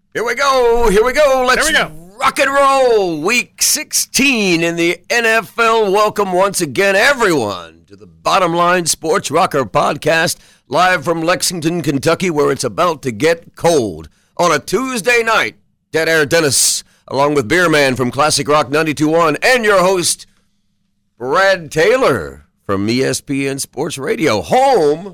Here we go. Let's There we go. rock and roll. Week 16 in the NFL. Welcome once again, everyone, to the Bottom Line Sports Rocker podcast, live from Lexington, Kentucky, where it's about to get cold. On a Tuesday night, Dead Air Dennis, along with Beer Man from Classic Rock 92.1, and your host, Brad Taylor from ESPN Sports Radio, home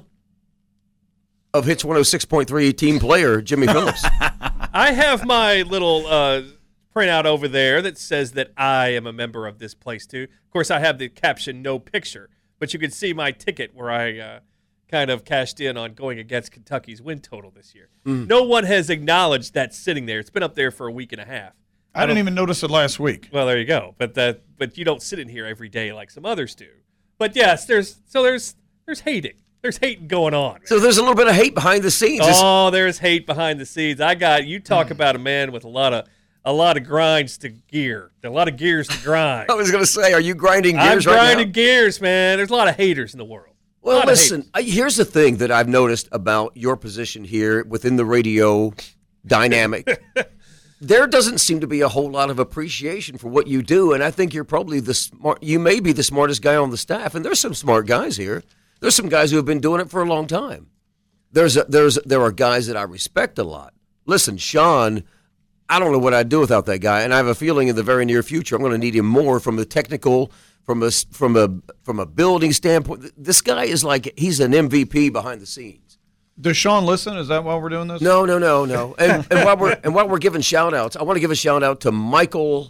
of Hits 106.3 team player Jimmy Phillips. I have my little printout over there that says that I am a member of this place, too. Of course, I have the caption, no picture, but you can see my ticket where I kind of cashed in on going against Kentucky's win total this year. No one has acknowledged that sitting there. It's been up there for a week and a half. I didn't even notice it last week. Well, there you go. But you don't sit in here every day like some others do. But yes, there's hating. There's hate going on. So there's a little bit of hate behind the scenes. Oh, there's hate behind the scenes. You talk about a man with a lot of grinds to gear, a lot of gears to grind. I was going to say, are you grinding gears I'm right grinding now? gears, man. There's a lot of haters in the world. Well, listen, here's the thing that I've noticed about your position here within the radio dynamic. There doesn't seem to be a whole lot of appreciation for what you do, and I think you're probably you may be the smartest guy on the staff, and there's some smart guys here. There's some guys who have been doing it for a long time. There are guys that I respect a lot. Listen, Sean, I don't know what I'd do without that guy, and I have a feeling in the very near future I'm going to need him more from the technical, from a building standpoint. This guy is like he's an MVP behind the scenes. Does Sean listen? Is that why we're doing this? No. And while we're giving shout outs, I want to give a shout out to Michael.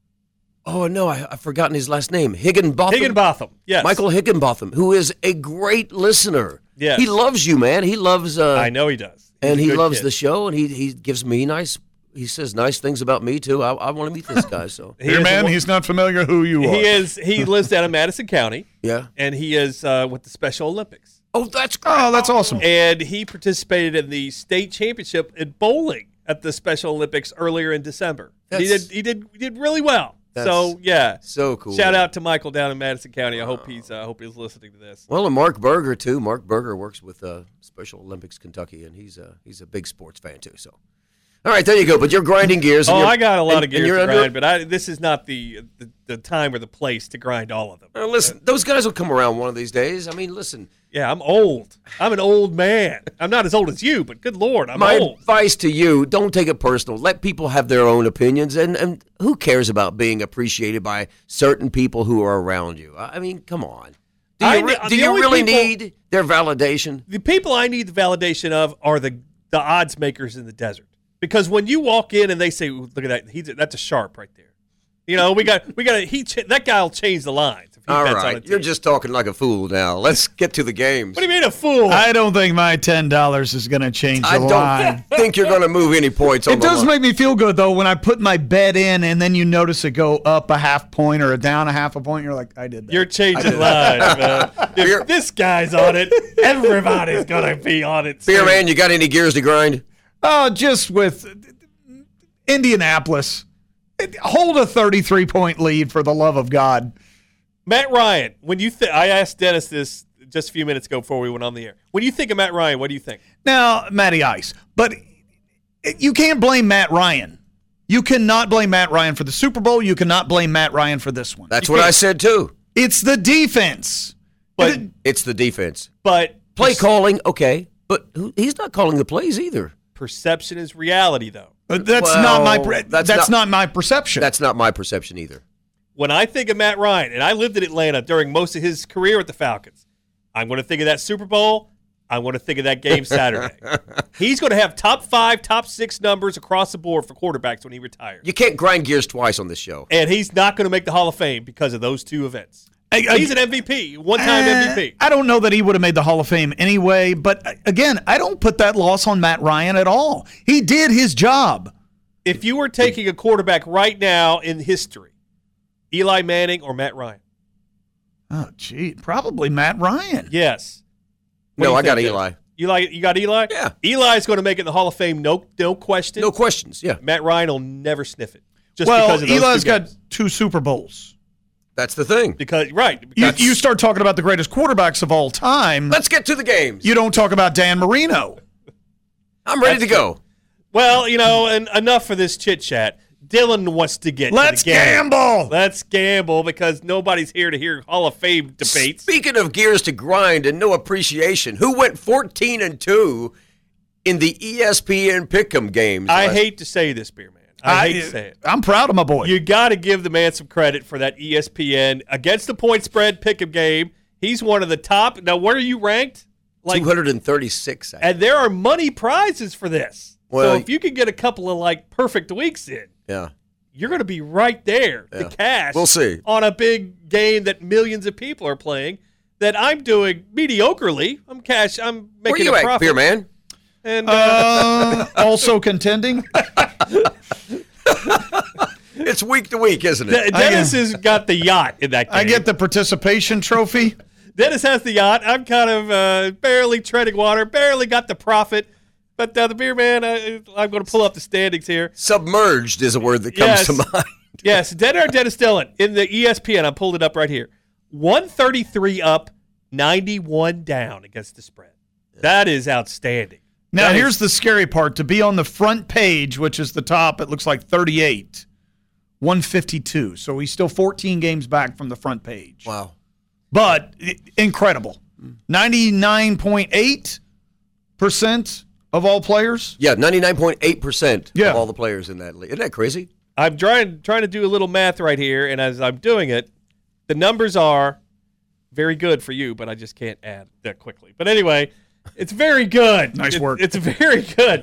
Oh, no, I've forgotten his last name. Higginbotham, yes. Michael Higginbotham, who is a great listener. Yes. He loves you, man. He loves I know he does. And he loves the show, and he gives me he says nice things about me, too. I want to meet this guy. So Dear man, he's not familiar who you are. He lives down in Madison County. Yeah. And he is with the Special Olympics. Oh, that's great. Oh, that's awesome. And he participated in the state championship in bowling at the Special Olympics earlier in December. He did really well. So, yeah. So cool. Shout out to Michael down in Madison County. I hope he's listening to this. Well, and Mark Berger, too. Mark Berger works with Special Olympics Kentucky, and he's a big sports fan, too. So, all right, there you go. But you're grinding gears. I got a lot of gears to grind, but but this is not the time or the place to grind all of them. Listen, those guys will come around one of these days. I mean, listen. Yeah, I'm old. I'm an old man. I'm not as old as you, but good Lord, I'm old. My advice to you, don't take it personal. Let people have their own opinions, and who cares about being appreciated by certain people who are around you? I mean, come on. Do you really need their validation? The people I need the validation of are the odds makers in the desert. Because when you walk in and they say, "Look at that, that's a sharp right there." You know, that guy will change the lines. If he all bets right, on a you're team. just talking like a fool now. Let's get to the games. What do you mean a fool? I don't think my $10 is going to change the line. I don't think you're going to move any points on It does make me feel good, though, when I put my bet in and then you notice it go up a half point or down a half a point. You're like, I did that. You're changing lines, man. If this guy's on it, everybody's going to be on it. Beer Man, you got any gears to grind? Just with Indianapolis. Hold a 33-point lead for the love of God. Matt Ryan, when you I asked Dennis this just a few minutes ago before we went on the air. When you think of Matt Ryan, what do you think? Now, Matty Ice. But you can't blame Matt Ryan. You cannot blame Matt Ryan for the Super Bowl. You cannot blame Matt Ryan for this one. That's what I said, too. It's the defense. But it's the defense. But play calling, okay. But he's not calling the plays either. Perception is reality, though. That's not my perception. That's not my perception either. When I think of Matt Ryan, and I lived in Atlanta during most of his career at the Falcons, I'm going to think of that Super Bowl. I'm going to think of that game Saturday. He's going to have top 5, top 6 numbers across the board for quarterbacks when he retires. You can't grind gears twice on this show. And he's not going to make the Hall of Fame because of those two events. He's an MVP, one-time MVP. I don't know that he would have made the Hall of Fame anyway, but again, I don't put that loss on Matt Ryan at all. He did his job. If you were taking a quarterback right now in history, Eli Manning or Matt Ryan? Oh, gee, probably Matt Ryan. Yes. No, I got Eli. You got Eli? Yeah. Eli's going to make it in the Hall of Fame, no question. No questions, yeah. Matt Ryan will never sniff it. Because of those Eli's got 2 Super Bowls. That's the thing. Because you start talking about the greatest quarterbacks of all time. Let's get to the games. You don't talk about Dan Marino. I'm ready to go. Well, and enough for this chit chat. Dylan wants to get Let's to the game. gamble. Let's gamble because nobody's here to hear Hall of Fame debates. Speaking of gears to grind and no appreciation, who went 14-2 in the ESPN Pick'em games? I hate to say this, Beer Man. I hate to say it. I'm proud of my boy. You got to give the man some credit for that ESPN against the point spread Pick'em game. He's one of the top. Now, where are you ranked? 236. And there are money prizes for this. Well, so if you can get a couple of perfect weeks in, you're going to be right there to cash. We'll see. On a big game that millions of people are playing. That I'm doing mediocrely. I'm making a profit. Where you at, Beer Man? And also contending. It's week to week, isn't it? Dennis has got the yacht in that game. I get the participation trophy. Dennis has the yacht. I'm kind of barely treading water, barely got the profit. But the Beer Man, I'm going to pull up the standings here. Submerged is a word that comes to mind. Yes, Dennis Dillon in the ESPN. I pulled it up right here. 133 up, 91 down against the spread. That is outstanding. Now, here's the scary part. To be on the front page, which is the top, it looks like 38, 152. So he's still 14 games back from the front page. Wow. But incredible. 99.8% of all players? Yeah, 99.8% of all the players in that league. Isn't that crazy? I'm trying to do a little math right here, and as I'm doing it, the numbers are very good for you, but I just can't add that quickly. But anyway, it's very good. Nice work. It's very good.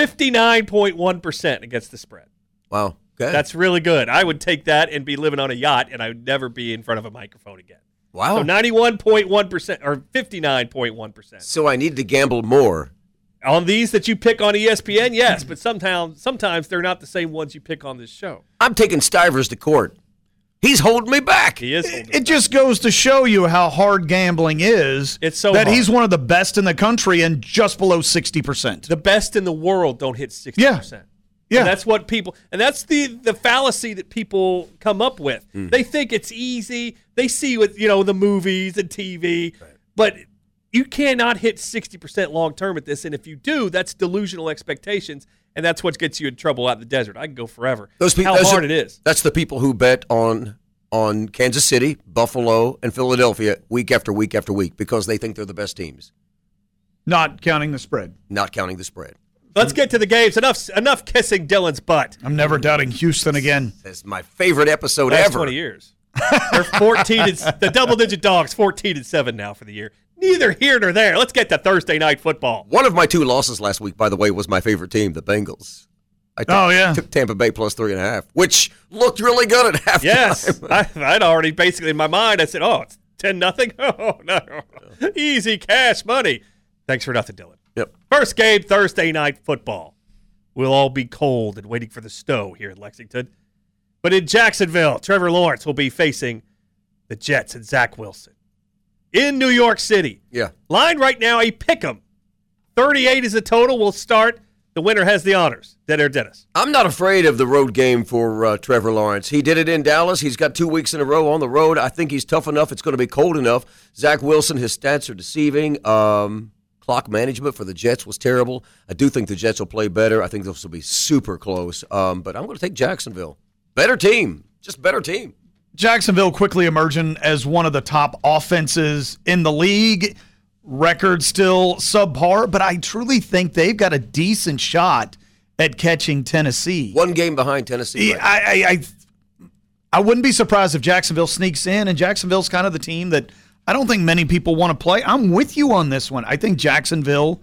59.1% against the spread. Wow. Okay. That's really good. I would take that and be living on a yacht, and I would never be in front of a microphone again. Wow. So 91.1% or 59.1%. So I need to gamble more. On these that you pick on ESPN, yes, but sometimes they're not the same ones you pick on this show. I'm taking Stivers to court. He's holding me back. He is holding It just goes to show you how hard gambling is. It's so that hard. He's one of the best in the country and just below 60%. The best in the world don't hit 60%. Yeah. And that's what people, and that's the fallacy that people come up with. They think it's easy. They see what, the movies and TV, but you cannot hit 60% long term at this. And if you do, that's delusional expectations. And that's what gets you in trouble out in the desert. I can go forever. How hard it is. That's the people who bet on Kansas City, Buffalo, and Philadelphia week after week after week because they think they're the best teams. Not counting the spread. Not counting the spread. Let's get to the games. Enough kissing Dylan's butt. I'm never doubting Houston again. That's my favorite episode Last ever. 20 years. They're 14. The double-digit dogs, 14-7 now for the year. Neither here nor there. Let's get to Thursday night football. One of my two losses last week, by the way, was my favorite team, the Bengals. I took Tampa Bay plus 3.5, which looked really good at halftime. Yes, I'd already basically in my mind. I said, "Oh, it's 10-0. Oh no, easy cash money." Thanks for nothing, Dylan. Yep. First game, Thursday night football. We'll all be cold and waiting for the snow here in Lexington. But in Jacksonville, Trevor Lawrence will be facing the Jets and Zach Wilson. In New York City. Yeah. Line right now, a pick'em. 38 is the total. We'll start. The winner has the honors. Dead Air Dennis. I'm not afraid of the road game for Trevor Lawrence. He did it in Dallas. He's got 2 weeks in a row on the road. I think he's tough enough. It's going to be cold enough. Zach Wilson, his stats are deceiving. Clock management for the Jets was terrible. I do think the Jets will play better. I think this will be super close. But I'm going to take Jacksonville. Better team. Just better team. Jacksonville quickly emerging as one of the top offenses in the league. Record still subpar, but I truly think they've got a decent shot at catching Tennessee. One game behind Tennessee. Right? I wouldn't be surprised if Jacksonville sneaks in, and Jacksonville's kind of the team that I don't think many people want to play. I'm with you on this one. I think Jacksonville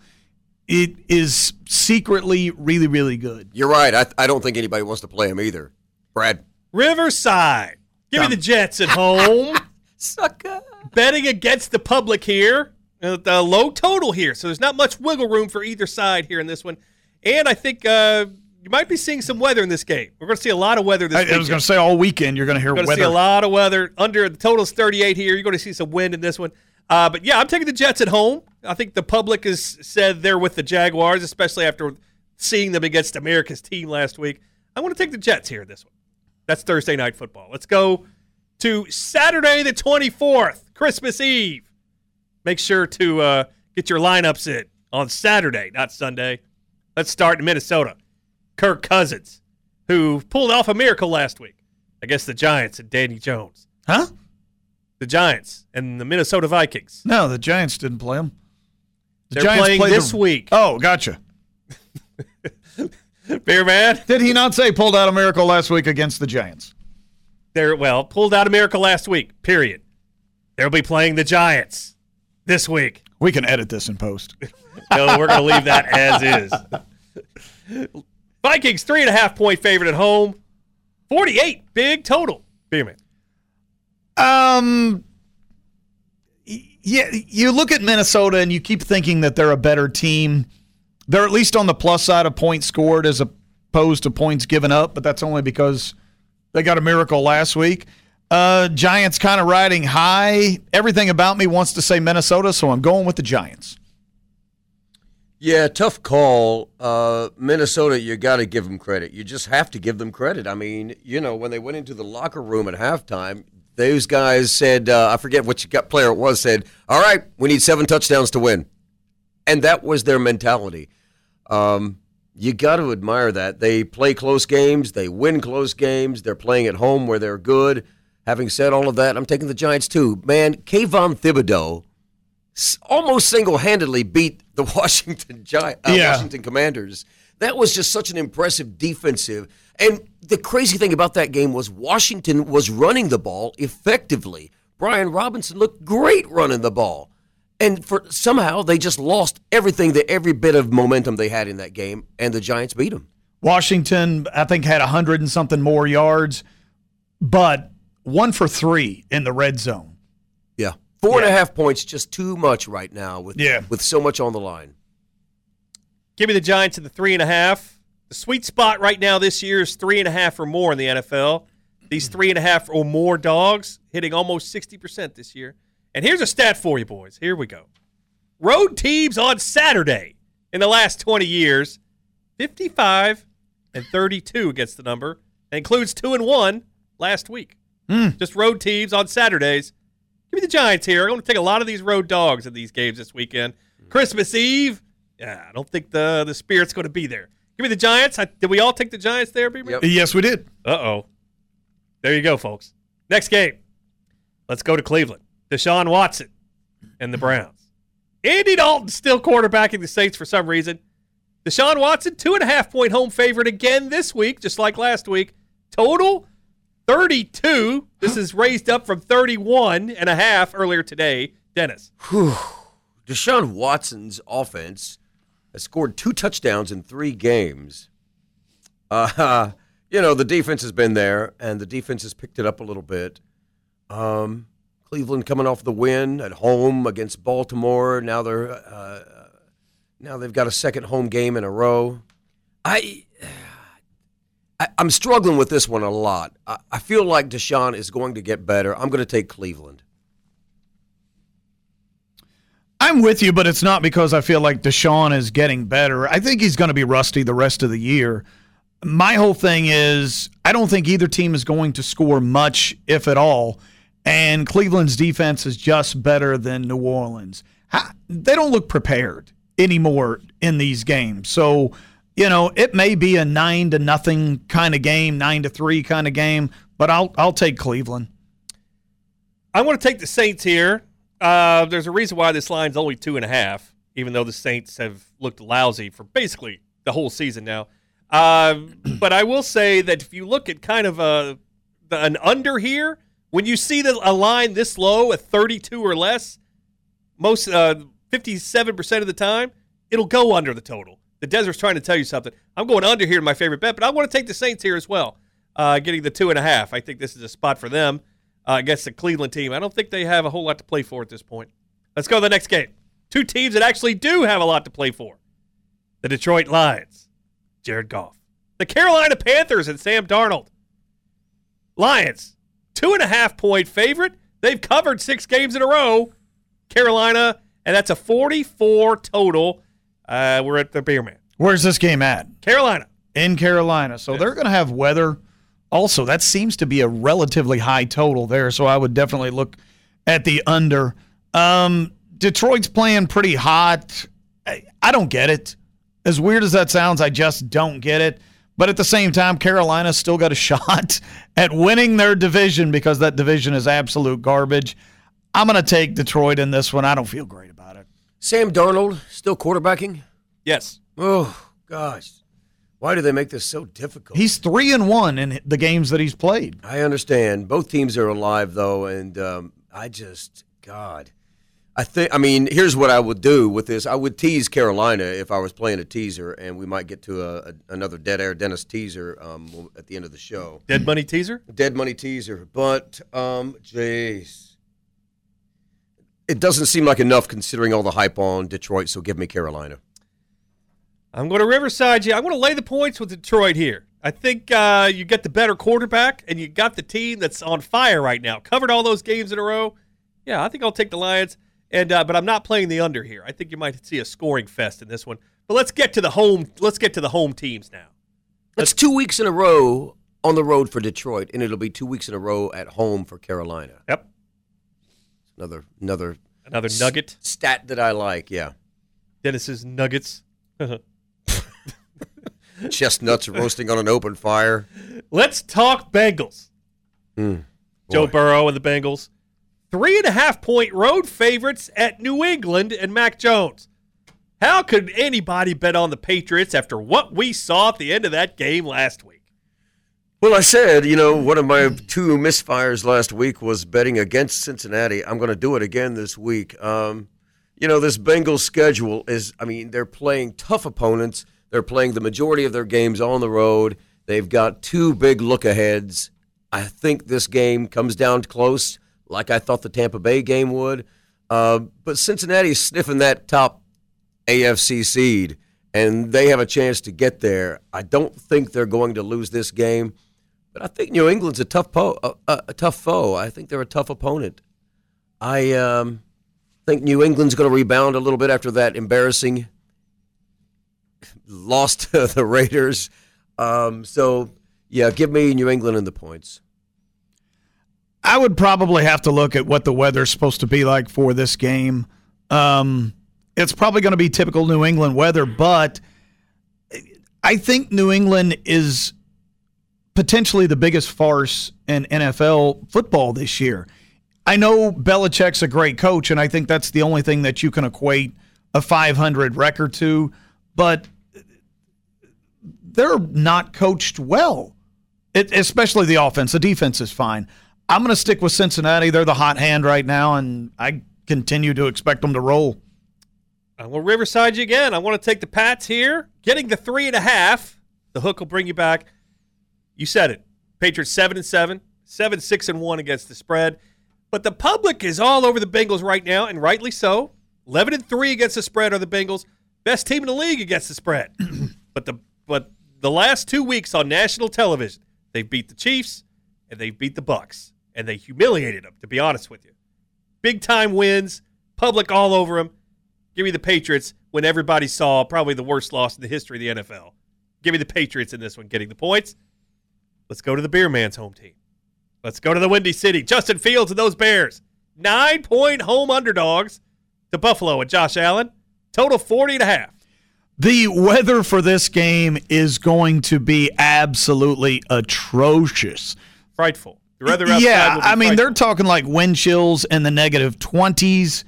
is secretly really, really good. You're right. I don't think anybody wants to play him either. Brad. Riverside. Give me the Jets at home. Sucker. Betting against the public here. The low total here. So there's not much wiggle room for either side here in this one. And I think you might be seeing some weather in this game. We're going to see a lot of weather this weekend. I was going to say all weekend you're going to hear weather. You're going to see a lot of weather. Under the total is 38 here. You're going to see some wind in this one. But, yeah, I'm taking the Jets at home. I think the public has said they're with the Jaguars, especially after seeing them against America's team last week. I want to take the Jets here in this one. That's Thursday night football. Let's go to Saturday the 24th, Christmas Eve. Make sure to get your lineups in on Saturday, not Sunday. Let's start in Minnesota. Kirk Cousins, who pulled off a miracle last week against the Giants and Danny Jones. Huh? The Giants and the Minnesota Vikings. No, the Giants didn't play them. They're playing this week. Oh, gotcha. Beer Man? Did he not say pulled out a miracle last week against the Giants? Pulled out a miracle last week, period. They'll be playing the Giants this week. We can edit this in post. No, we're going to leave that as is. Vikings, 3.5-point favorite at home. 48, big total. Beer Man. Yeah, you look at Minnesota and you keep thinking that they're a better team. They're at least on the plus side of points scored as opposed to points given up, but that's only because they got a miracle last week. Giants kind of riding high. Everything about me wants to say Minnesota, so I'm going with the Giants. Yeah, tough call. Minnesota, you got to give them credit. You just have to give them credit. I mean, when they went into the locker room at halftime, those guys said, I forget which player it was, said, all right, we need 7 touchdowns to win. And that was their mentality. You got to admire that. They play close games. They win close games. They're playing at home where they're good. Having said all of that, I'm taking the Giants too. Man, Kayvon Thibodeau almost single-handedly beat the Washington Commanders. That was just such an impressive defensive. And the crazy thing about that game was Washington was running the ball effectively. Brian Robinson looked great running the ball. And somehow they just lost every bit of momentum they had in that game, and the Giants beat them. Washington, I think, had 100 and something more yards, but 1 for 3 in the red zone. Yeah. 4.5 points, just too much right now with so much on the line. Give me the Giants at the 3.5. The sweet spot right now this year is 3.5 or more in the NFL. These 3.5 or more dogs hitting almost 60% this year. And here's a stat for you, boys. Here we go. Road teams on Saturday in the last 20 years, 55 and 32 against the number. That includes 2-1 last week. Just road teams on Saturdays. Give me the Giants here. I'm going to take a lot of these road dogs in these games this weekend. Christmas Eve, I don't think the spirit's going to be there. Give me the Giants. Did we all take the Giants there, B-Man? Yep. Yes, we did. Uh-oh. There you go, folks. Next game. Let's go to Cleveland. Deshaun Watson and the Browns. Andy Dalton still quarterbacking the Saints for some reason. Deshaun Watson, 2.5-point home favorite again this week, just like last week. Total, 32. This is raised up from 31.5 earlier today. Dennis. Deshaun Watson's offense has scored 2 touchdowns in 3 games. The defense has been there, and the defense has picked it up a little bit. Cleveland coming off the win at home against Baltimore. Now they've got a second home game in a row. I'm struggling with this one a lot. I feel like Deshaun is going to get better. I'm going to take Cleveland. I'm with you, but it's not because I feel like Deshaun is getting better. I think he's going to be rusty the rest of the year. My whole thing is I don't think either team is going to score much, if at all. And Cleveland's defense is just better than New Orleans. They don't look prepared anymore in these games. So, it may be a 9-0 kind of game, 9-3 kind of game, but I'll take Cleveland. I want to take the Saints here. There's a reason why this line's only 2.5, even though the Saints have looked lousy for basically the whole season now. But I will say that if you look at kind of an under here, when you see a line this low at 32 or less, most 57% of the time, it'll go under the total. The Desert's trying to tell you something. I'm going under here in my favorite bet, but I want to take the Saints here as well, getting the 2.5. I think this is a spot for them against the Cleveland team. I don't think they have a whole lot to play for at this point. Let's go to the next game. 2 teams that actually do have a lot to play for. The Detroit Lions, Jared Goff. The Carolina Panthers and Sam Darnold. Lions, 2.5-point favorite. They've covered 6 games in a row. Carolina, and that's a 44 total. We're at the Beer Man. Where's this game at? Carolina. In Carolina. So they're going to have weather. Also, that seems to be a relatively high total there, so I would definitely look at the under. Detroit's playing pretty hot. I don't get it. As weird as that sounds, I just don't get it. But at the same time, Carolina's still got a shot at winning their division because that division is absolute garbage. I'm going to take Detroit in this one. I don't feel great about it. Sam Darnold still quarterbacking? Yes. Oh, gosh. Why do they make this so difficult? He's 3-1 in the games that he's played. I understand. Both teams are alive, though, and God. Here's what I would do with this. I would tease Carolina if I was playing a teaser, and we might get to another Dead Air Dennis teaser at the end of the show. Dead money teaser? Dead money teaser. But, jeez. It doesn't seem like enough considering all the hype on Detroit, so give me Carolina. I'm going to Riverside you. I'm going to lay the points with Detroit here. I think you get the better quarterback, and you got the team that's on fire right now. Covered all those games in a row. Yeah, I think I'll take the Lions. But I'm not playing the under here. I think you might see a scoring fest in this one. But let's get to the home. Let's get to the home teams now. That's 2 weeks in a row on the road for Detroit, and it'll be 2 weeks in a row at home for Carolina. Yep. Another nugget stat that I like. Yeah. Dennis's nuggets. Chestnuts roasting on an open fire. Let's talk Bengals. Joe Burrow and the Bengals. 3.5-point road favorites at New England and Mac Jones. How could anybody bet on the Patriots after what we saw at the end of that game last week? Well, I said, one of my 2 misfires last week was betting against Cincinnati. I'm going to do it again this week. This Bengals schedule is, they're playing tough opponents. They're playing the majority of their games on the road. They've got 2 big look-aheads. I think this game comes down close, like I thought the Tampa Bay game would. But Cincinnati's sniffing that top AFC seed, and they have a chance to get there. I don't think they're going to lose this game. But I think New England's a tough foe. I think they're a tough opponent. I think New England's going to rebound a little bit after that embarrassing loss to the Raiders. Give me New England in the points. I would probably have to look at what the weather's supposed to be like for this game. It's probably going to be typical New England weather, but I think New England is potentially the biggest farce in NFL football this year. I know Belichick's a great coach, and I think that's the only thing that you can equate a 500 record to, but they're not coached well, especially the offense. The defense is fine. I'm going to stick with Cincinnati. They're the hot hand right now, and I continue to expect them to roll. I will Riverside you again. I want to take the Pats here. Getting the 3.5. The hook will bring you back. You said it. Patriots 7-7, 7-6-1 against the spread. But the public is all over the Bengals right now, and rightly so. 11-3 against the spread are the Bengals. Best team in the league against the spread. But the last 2 weeks on national television, they beat the Chiefs and they beat the Bucs, and they humiliated them, to be honest with you. Big-time wins, public all over them. Give me the Patriots when everybody saw probably the worst loss in the history of the NFL. Give me the Patriots in this one, getting the points. Let's go to the Beer Man's home team. Let's go to the Windy City. Justin Fields and those Bears. 9-point home underdogs to Buffalo and Josh Allen. Total 40.5. The weather for this game is going to be absolutely atrocious. Frightful. The weather outside will be frightful. They're talking like wind chills in the negative 20s,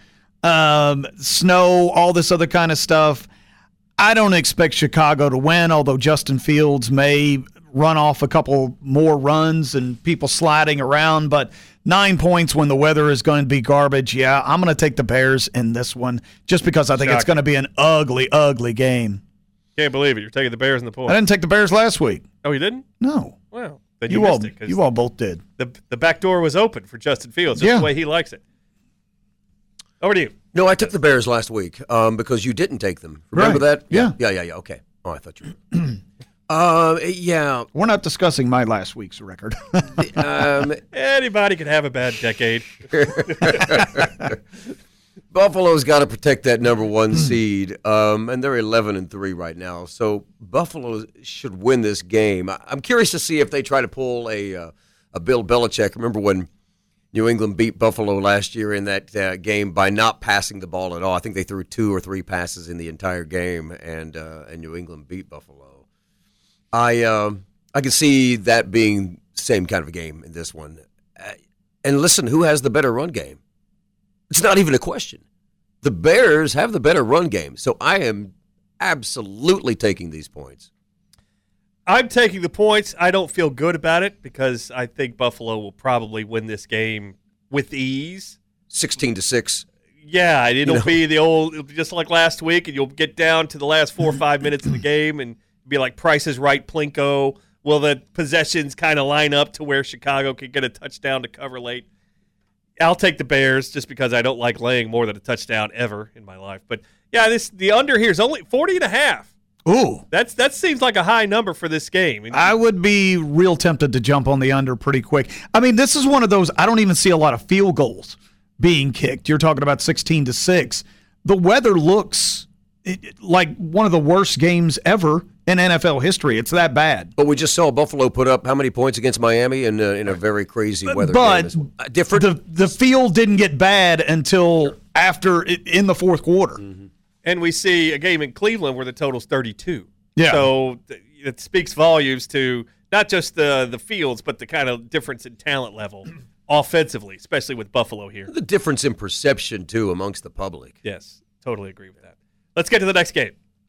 snow, all this other kind of stuff. I don't expect Chicago to win, although Justin Fields may run off a couple more runs and people sliding around, but 9 points when the weather is going to be garbage. Yeah, I'm going to take the Bears in this one just because I think it's going to be an ugly, ugly game. Can't believe it. You're taking the Bears in the points. I didn't take the Bears last week. Oh, you didn't? No. Well, then you missed it. You all both did. The back door was open for Justin Fields. That's the way he likes it. Over to you. No, I took the Bears last week because you didn't take them. Remember that? Yeah. Okay. Oh, I thought you were. Yeah. We're not discussing my last week's record. Anybody could have a bad decade. Buffalo's got to protect that number 1 seed, and they're 11-3 right now. So Buffalo should win this game. I'm curious to see if they try to pull a Bill Belichick. Remember when New England beat Buffalo last year in that game by not passing the ball at all? I think they threw 2 or 3 passes in the entire game, and New England beat Buffalo. I can see that being the same kind of a game in this one. And listen, who has the better run game? It's not even a question. The Bears have the better run game, so I am absolutely taking these points. I'm taking the points. I don't feel good about it because I think Buffalo will probably win this game with ease. 16-6. Yeah, it'll be it'll be just like last week, and you'll get down to the last 4 or 5 minutes of the game and be like Price is Right, Plinko. Will the possessions kind of line up to where Chicago can get a touchdown to cover late? I'll take the Bears just because I don't like laying more than a touchdown ever in my life. But, yeah, the under here is only 40.5. Ooh. That seems like a high number for this game. I would be real tempted to jump on the under pretty quick. I mean, this is one of those, I don't even see a lot of field goals being kicked. You're talking about 16-6. The weather looks like one of the worst games ever in NFL history. It's that bad. But we just saw Buffalo put up how many points against Miami in a very crazy weather but game. Different. The field didn't get bad until after in the fourth quarter. Mm-hmm. And we see a game in Cleveland where the total's 32. Yeah. So it speaks volumes to not just the fields, but the kind of difference in talent level offensively, especially with Buffalo here. The difference in perception, too, amongst the public. Yes, totally agree with that. Let's get to the next game.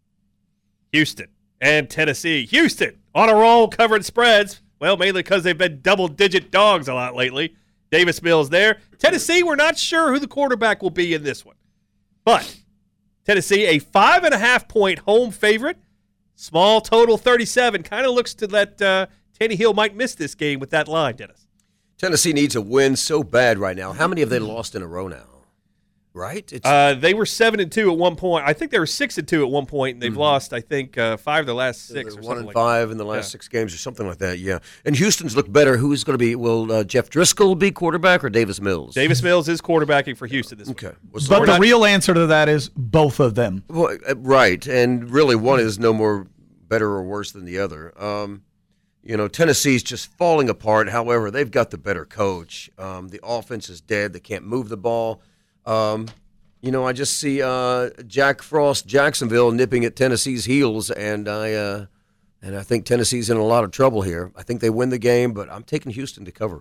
Houston and Tennessee. Houston on a roll, covering spreads. Well, mainly because they've been double-digit dogs a lot lately. Davis Mills there. Tennessee, we're not sure who the quarterback will be in this one. But Tennessee, a 5.5-point home favorite. Small total 37. Kind of looks to that Tannehill might miss this game with that line, Dennis. Tennessee needs a win so bad right now. How many have they lost in a row now? Right? They were 7-2 at one point. I think they were 6-2 at one point, and they've lost, I think, 5 of their last 6 or something like that. 1-5 in the last 6 games or something like that, yeah. And Houston's look better. Who's going to be? Will Jeff Driscoll be quarterback or Davis Mills? Davis Mills is quarterbacking for Houston this week. Okay. But the real answer to that is both of them. Well, right, and really one is no more better or worse than the other. Tennessee's just falling apart. However, they've got the better coach. The offense is dead. They can't move the ball. I just see Jack Frost, Jacksonville nipping at Tennessee's heels, and I think Tennessee's in a lot of trouble here. I think they win the game, but I'm taking Houston to cover.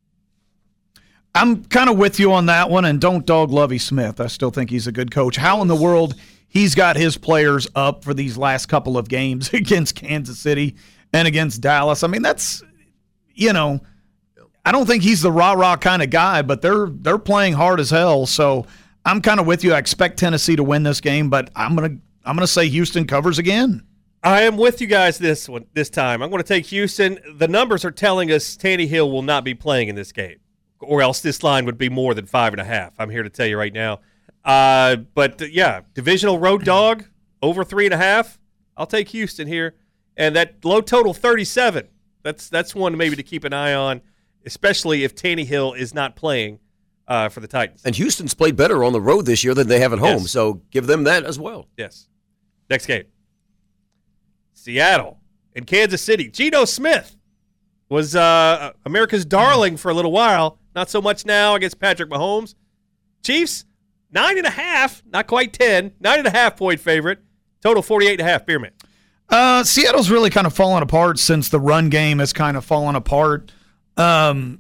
I'm kind of with you on that one, and don't dog Lovie Smith. I still think he's a good coach. How in the world he's got his players up for these last couple of games against Kansas City and against Dallas? I mean, that's, I don't think he's the rah-rah kind of guy, but they're playing hard as hell. So I'm kind of with you. I expect Tennessee to win this game, but I'm gonna say Houston covers again. I am with you guys this time. I'm going to take Houston. The numbers are telling us Tannehill will not be playing in this game, or else this line would be more than 5.5. I'm here to tell you right now. Divisional road dog over 3.5. I'll take Houston here, and that low total 37. That's one maybe to keep an eye on, especially if Tannehill is not playing for the Titans. And Houston's played better on the road this year than they have at home, Yes. so give them that as well. Yes. Next game. Seattle and Kansas City. Geno Smith was America's darling for a little while. Not so much now against Patrick Mahomes. Chiefs, 9.5, not quite 10, 9.5-point favorite. Total 48.5, Beerman. Seattle's really kind of fallen apart since the run game has kind of fallen apart. To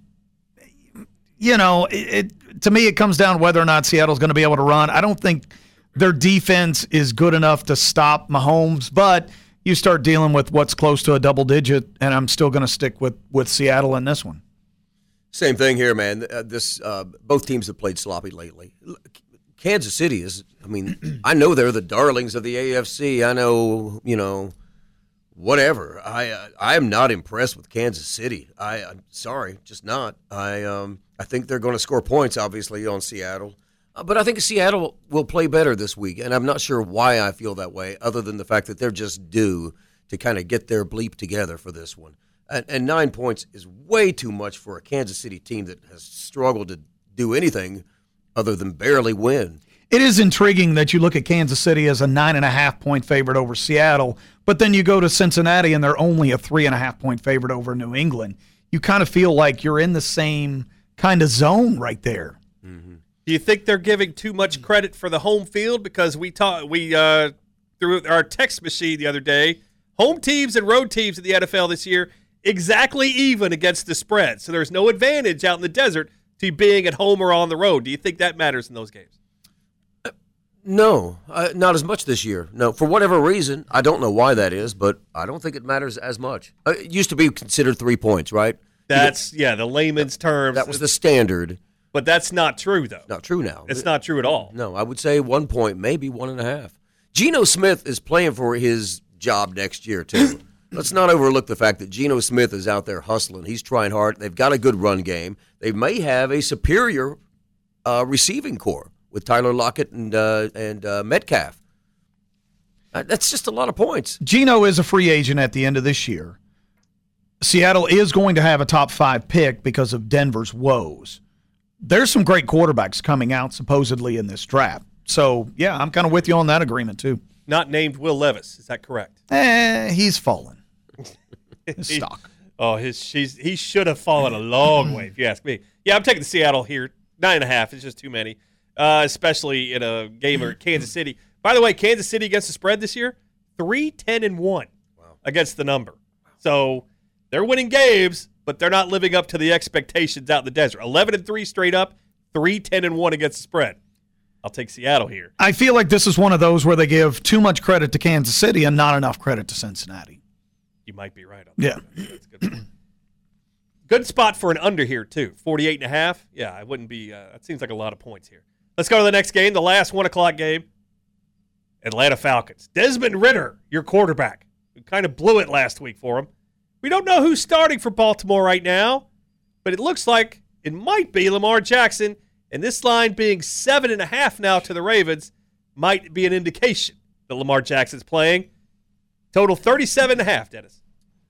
me, it comes down to whether or not Seattle's going to be able to run. I don't think their defense is good enough to stop Mahomes, but you start dealing with what's close to a double digit, and I'm still going to stick with Seattle in this one. Same thing here, man. Both teams have played sloppy lately. Kansas City is, I know they're the darlings of the AFC. I know, whatever. I am not impressed with Kansas City. I'm sorry, just not. I think they're going to score points, obviously, on Seattle. But I think Seattle will play better this week, and I'm not sure why I feel that way, other than the fact that they're just due to kind of get their bleep together for this one. And 9 points is way too much for a Kansas City team that has struggled to do anything other than barely win. It is intriguing that you look at Kansas City as a 9.5-point favorite over Seattle, but then you go to Cincinnati and they're only a 3.5-point favorite over New England. You kind of feel like you're in the same kind of zone right there. Mm-hmm. Do you think they're giving too much credit for the home field? Because we through our text machine the other day, home teams and road teams in the NFL this year exactly even against the spread. So there's no advantage out in the desert to being at home or on the road. Do you think that matters in those games? No, not as much this year. No, for whatever reason, I don't know why that is, but I don't think it matters as much. It used to be considered 3 points, right? That's, the layman's terms. That was the standard. But that's not true, though. Not true now. It's not true at all. No, I would say 1 point, maybe 1.5. Geno Smith is playing for his job next year, too. Let's not overlook the fact that Geno Smith is out there hustling. He's trying hard. They've got a good run game. They may have a superior receiving core with Tyler Lockett and Metcalf. That's just a lot of points. Geno is a free agent at the end of this year. Seattle is going to have a top 5 pick because of Denver's woes. There's some great quarterbacks coming out supposedly in this draft. So, yeah, I'm kind of with you on that agreement, too. Not named Will Levis. Is that correct? He's fallen. His stock. He should have fallen a long way, if you ask me. Yeah, I'm taking Seattle here. 9.5. It's just too many, especially in a game or Kansas City. By the way, Kansas City against the spread this year, 3-10-1 against the number. So they're winning games, but they're not living up to the expectations out in the desert. 11-3 straight up, 3-10-1 against the spread. I'll take Seattle here. I feel like this is one of those where they give too much credit to Kansas City and not enough credit to Cincinnati. You might be right on that. Yeah. That's good. Good spot for an under here, too. 48.5. Yeah, I wouldn't be that seems like a lot of points here. Let's go to the next game, the last 1 o'clock game. Atlanta Falcons. Desmond Ridder, your quarterback, who kind of blew it last week for him. We don't know who's starting for Baltimore right now, but it looks like it might be Lamar Jackson, and this line being 7.5 now to the Ravens might be an indication that Lamar Jackson's playing. Total 37.5, Dennis.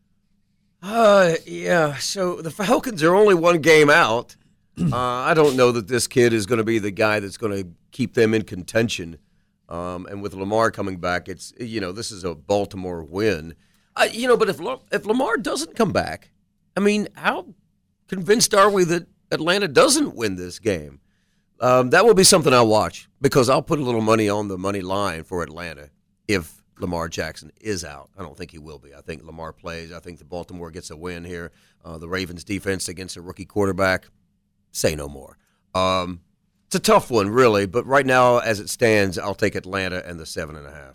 Yeah, so the Falcons are only 1 game out. I don't know that this kid is going to be the guy that's going to keep them in contention. And with Lamar coming back, it's this is a Baltimore win. But if Lamar doesn't come back, I mean, how convinced are we that Atlanta doesn't win this game? That will be something I'll watch because I'll put a little money on the money line for Atlanta if Lamar Jackson is out. I don't think he will be. I think Lamar plays. I think the Baltimore gets a win here. The Ravens defense against a rookie quarterback, say no more. It's a tough one, really, but right now, as it stands, I'll take Atlanta and the 7.5.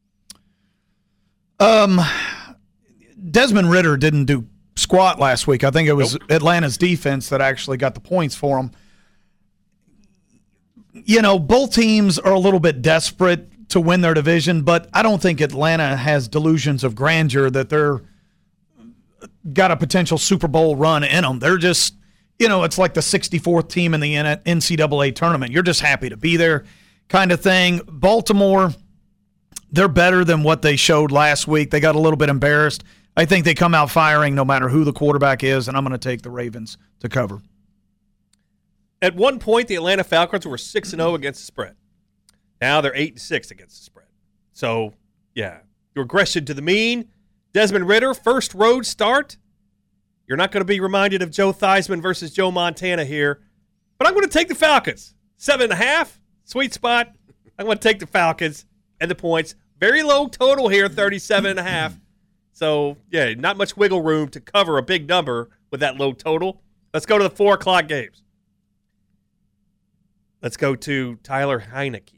Desmond Ridder didn't do squat last week. I think it was Atlanta's defense that actually got the points for him. Both teams are a little bit desperate to win their division, but I don't think Atlanta has delusions of grandeur that they're got a potential Super Bowl run in them. They're just, it's like the 64th team in the NCAA tournament. You're just happy to be there kind of thing. Baltimore, they're better than what they showed last week. They got a little bit embarrassed. I think they come out firing no matter who the quarterback is, and I'm going to take the Ravens to cover. At one point, the Atlanta Falcons were 6-0 against the spread. Now they're 8-6 against the spread. So, yeah, regression to the mean. Desmond Ridder, first road start. You're not going to be reminded of Joe Theismann versus Joe Montana here. But I'm going to take the Falcons. 7.5, sweet spot. I'm going to take the Falcons and the points. Very low total here, 37.5. So, yeah, not much wiggle room to cover a big number with that low total. Let's go to the 4 o'clock games. Let's go to Taylor Heineke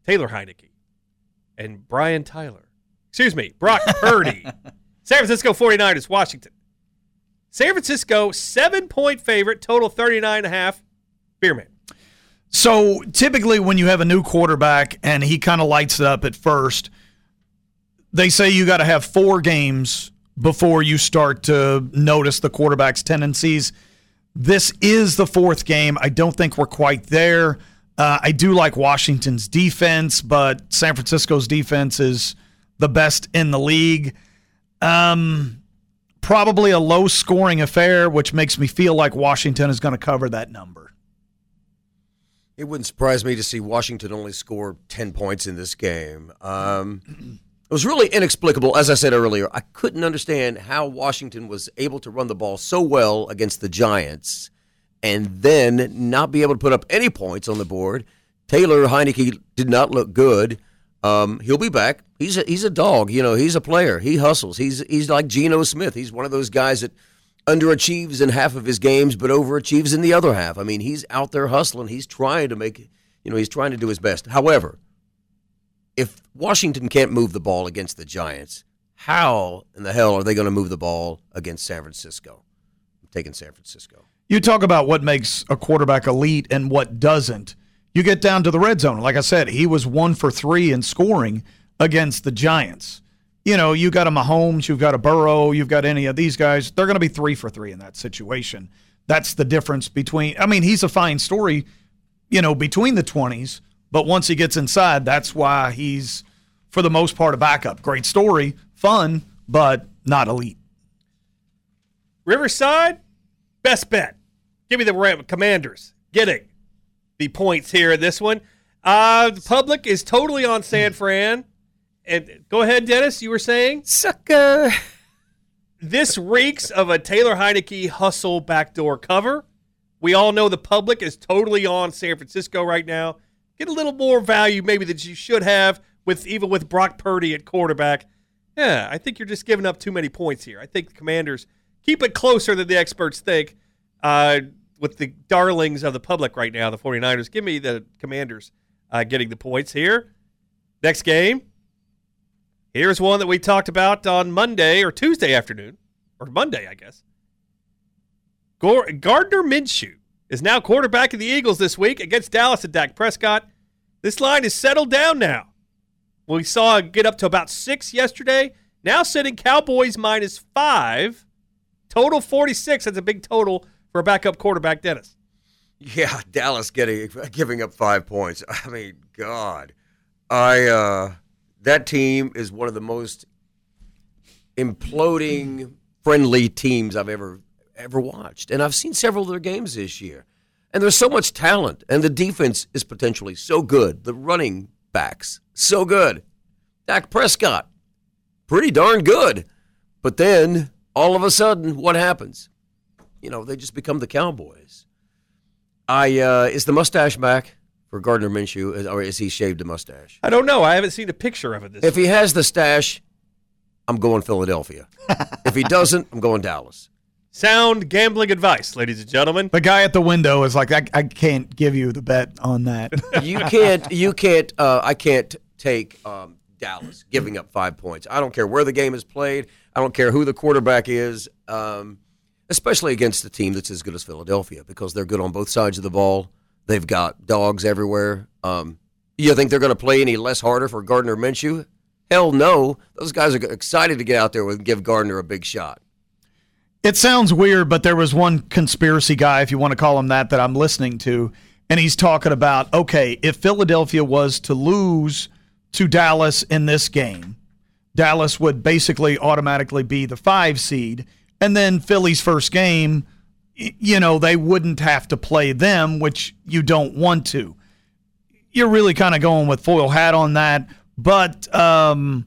and Brian Tyler. Excuse me, Brock Purdy. San Francisco 49ers, Washington. San Francisco, 7-point favorite, total 39.5. Beerman. So typically when you have a new quarterback and he kind of lights it up at first, they say you got to have 4 games before you start to notice the quarterback's tendencies. This is the 4th game. I don't think we're quite there. I do like Washington's defense, but San Francisco's defense is the best in the league. Probably a low-scoring affair, which makes me feel like Washington is going to cover that number. It wouldn't surprise me to see Washington only score 10 points in this game. It was really inexplicable. As I said earlier, I couldn't understand how Washington was able to run the ball so well against the Giants and then not be able to put up any points on the board. Taylor Heineke did not look good. He'll be back. He's a dog. He's a player. He hustles. He's like Geno Smith. He's one of those guys that underachieves in half of his games, but overachieves in the other half. I mean, he's out there hustling. He's trying to he's trying to do his best. However, if Washington can't move the ball against the Giants, how in the hell are they going to move the ball against San Francisco? I'm taking San Francisco. You talk about what makes a quarterback elite and what doesn't. You get down to the red zone. Like I said, he was 1 for 3 in scoring against the Giants. You got a Mahomes, you've got a Burrow, you've got any of these guys. They're going to be 3 for 3 in that situation. That's the difference between – he's a fine story, between the 20s, but once he gets inside, that's why he's, for the most part, a backup. Great story, fun, but not elite. Riverside, best bet. Give me the Commanders getting the points here in this one. The public is totally on San Fran. And go ahead, Dennis, you were saying? Sucker. This reeks of a Taylor Heineke hustle backdoor cover. We all know the public is totally on San Francisco right now. Get a little more value maybe that you should have even with Brock Purdy at quarterback. Yeah, I think you're just giving up too many points here. I think the Commanders keep it closer than the experts think. With the darlings of the public right now, the 49ers, give me the Commanders getting the points here. Next game. Here's one that we talked about on Monday or Tuesday afternoon, or Monday, I guess. Gardner Minshew is now quarterback of the Eagles this week against Dallas and Dak Prescott. This line is settled down now. We saw it get up to about 6 yesterday. Now sitting Cowboys -5. Total 46. That's a big total for a backup quarterback, Dennis. Yeah, Dallas giving up 5 points. I mean, God. That team is one of the most imploding friendly teams I've ever watched. And I've seen several of their games this year. And there's so much talent. And the defense is potentially so good. The running backs, so good. Dak Prescott, pretty darn good. But then, all of a sudden, what happens? They just become the Cowboys. Is the mustache back for Gardner Minshew, or is he shaved a mustache? I don't know. I haven't seen a picture of it. If he has the stash, I'm going Philadelphia. If he doesn't, I'm going Dallas. Sound gambling advice, ladies and gentlemen. The guy at the window is like, I can't give you the bet on that. I can't take Dallas giving up 5 points. I don't care where the game is played. I don't care who the quarterback is, especially against a team that's as good as Philadelphia, because they're good on both sides of the ball. They've got dogs everywhere. You think they're going to play any less harder for Gardner Minshew? Hell no. Those guys are excited to get out there and give Gardner a big shot. It sounds weird, but there was one conspiracy guy, if you want to call him that I'm listening to, and he's talking about, okay, if Philadelphia was to lose to Dallas in this game, Dallas would basically automatically be the 5 seed, and then Philly's first game, they wouldn't have to play them, which you don't want to. You're really kind of going with foil hat on that, but I'm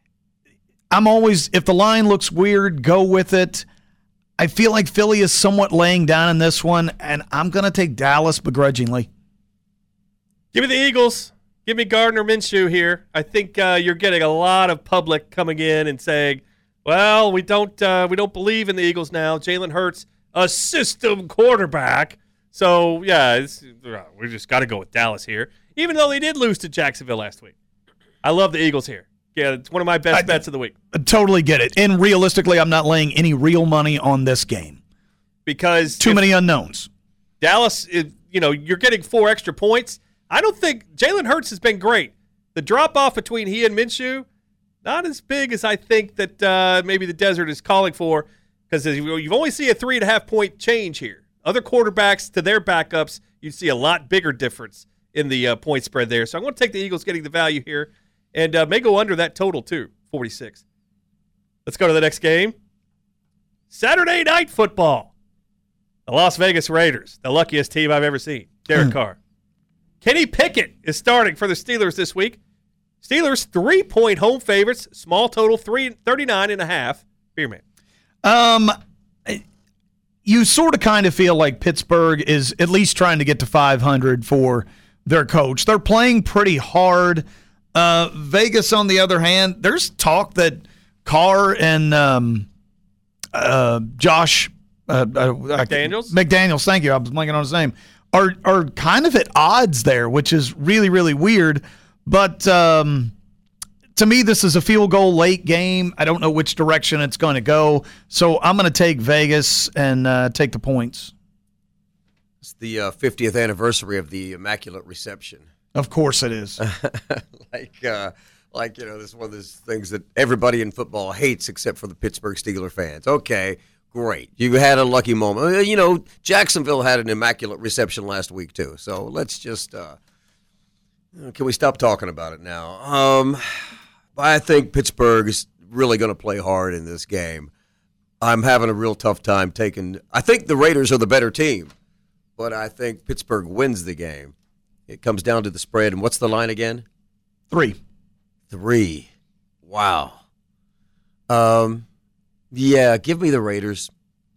always, if the line looks weird, go with it. I feel like Philly is somewhat laying down in this one, and I'm going to take Dallas begrudgingly. Give me the Eagles. Give me Gardner Minshew here. I think you're getting a lot of public coming in and saying, well, we don't believe in the Eagles now. Jalen Hurts, a system quarterback. So, yeah, we just got to go with Dallas here, even though they did lose to Jacksonville last week. I love the Eagles here. Yeah, it's one of my best bets of the week. I totally get it. And realistically, I'm not laying any real money on this game. Because too many unknowns. Dallas, you're getting 4 extra points. I don't think Jalen Hurts has been great. The drop-off between he and Minshew, not as big as I think that maybe the desert is calling for, because you've only seen a 3.5-point change here. Other quarterbacks to their backups, you'd see a lot bigger difference in the point spread there. So I'm going to take the Eagles getting the value here, and may go under that total too, 46. Let's go to the next game. Saturday Night Football. The Las Vegas Raiders, the luckiest team I've ever seen. Derek Carr. Kenny Pickett is starting for the Steelers this week. Steelers 3-point home favorites, small total 39.5. Beerman. You sort of kind of feel like Pittsburgh is at least trying to get to 500 for their coach. They're playing pretty hard. Vegas, on the other hand, there's talk that Carr and Josh McDaniels, thank you, I was blanking on his name, are kind of at odds there, which is really, really weird. But to me, this is a field goal late game. I don't know which direction it's going to go. So I'm going to take Vegas and take the points. It's the 50th anniversary of the Immaculate Reception. Of course it is. This is one of those things that everybody in football hates except for the Pittsburgh Steelers fans. Okay, great. You had a lucky moment. Jacksonville had an Immaculate Reception last week too. So let's just can we stop talking about it now? I think Pittsburgh is really going to play hard in this game. I'm having a real tough time I think the Raiders are the better team, but I think Pittsburgh wins the game. It comes down to the spread. And what's the line again? 3. Wow. Yeah, give me the Raiders.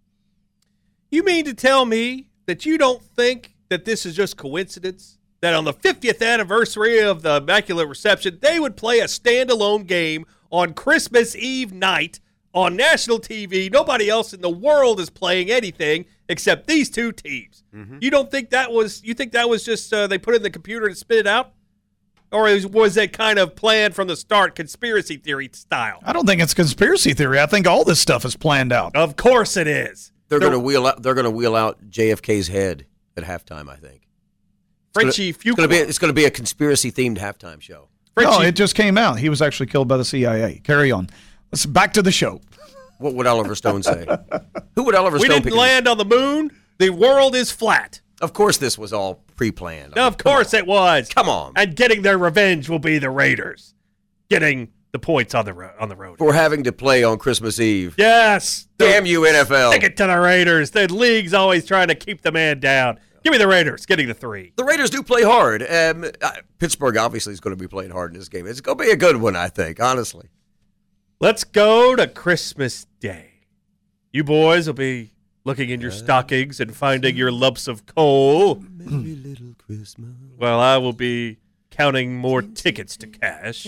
You mean to tell me that you don't think that this is just coincidence? That on the 50th anniversary of the Immaculate Reception, they would play a standalone game on Christmas Eve night on national TV. Nobody else in the world is playing anything except these two teams. Mm-hmm. You think that was just they put it in the computer to spit it out? Or was it kind of planned from the start, conspiracy theory style? I don't think it's conspiracy theory. I think all this stuff is planned out. Of course it is. They're going to wheel out JFK's head at halftime, I think. Frenchie Fuqua. It's going to be a conspiracy-themed halftime show. No, it just came out. He was actually killed by the CIA. Carry on. Let's back to the show. What would Oliver Stone say? Who would Oliver Stone pick? We didn't land on the moon. The world is flat. Of course this was all pre-planned. Of course it was. Come on. And getting their revenge will be the Raiders. Getting the points on the road. For having to play on Christmas Eve. Yes. Damn you, NFL. Stick it to the Raiders. The league's always trying to keep the man down. Give me the Raiders, getting the 3. The Raiders do play hard. Pittsburgh obviously is going to be playing hard in this game. It's going to be a good one, I think, honestly. Let's go to Christmas Day. You boys will be looking in your stockings and finding your lumps of coal. Merry little Christmas. Well, I will be counting more tickets to cash.